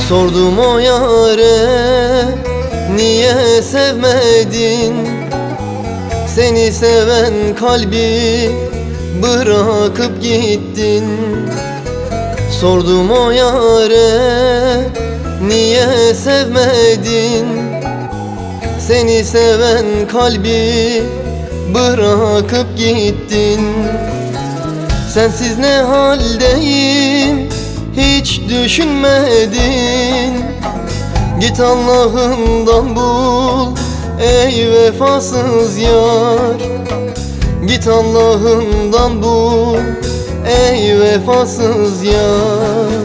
Sordum o yâre, niye sevmedin? Seni seven kalbi bırakıp gittin. Sordum o yâre, niye sevmedin? Seni seven kalbi bırakıp gittin. Sensiz ne haldeyim hiç düşünmedin. Git Allah'ından bul ey vefasız yar. Git Allah'ından bul ey vefasız yar.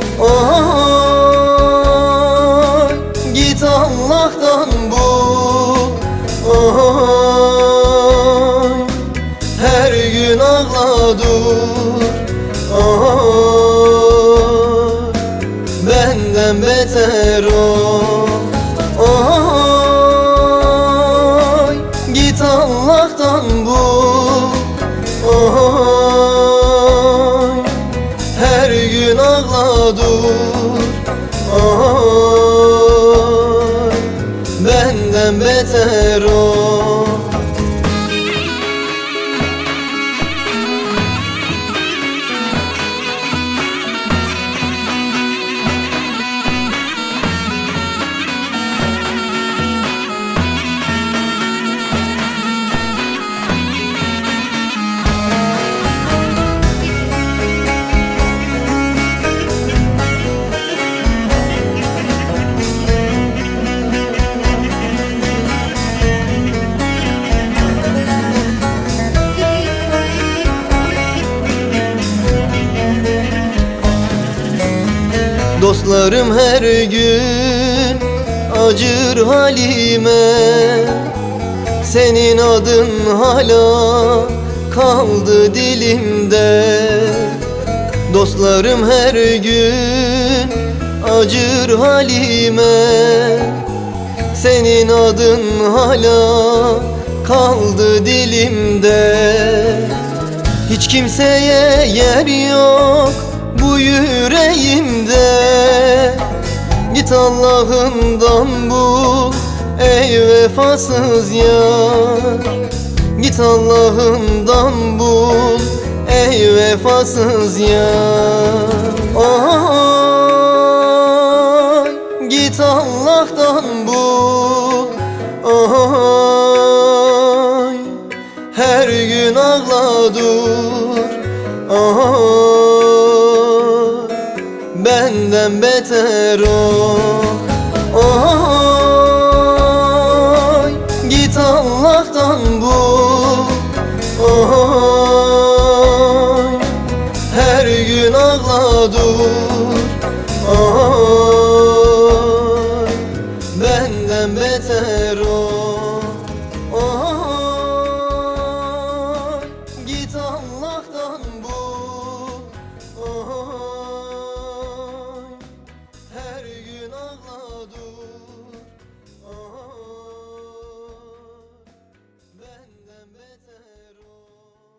Oh, git Allah'tan bul. Oh, her gün ağla dur. Oh, benden beter ol. Oh, git Allah'tan bul. Oh, her gün ağla dur. Oh, benden beter ol. Dostlarım her gün acır halime. Senin adın hala kaldı dilimde. Dostlarım her gün acır halime. Senin adın hala kaldı dilimde. Hiç kimseye yer yok bu yüreğimde. Git Allah'ından bul ey vefasız yar. Git Allah'ından bul ey vefasız yar. Oh, git Allah'tan bul. Oh, her gün ağla dur. Oh, benden beter ol. Oh, git Allah'tan bul. Oh,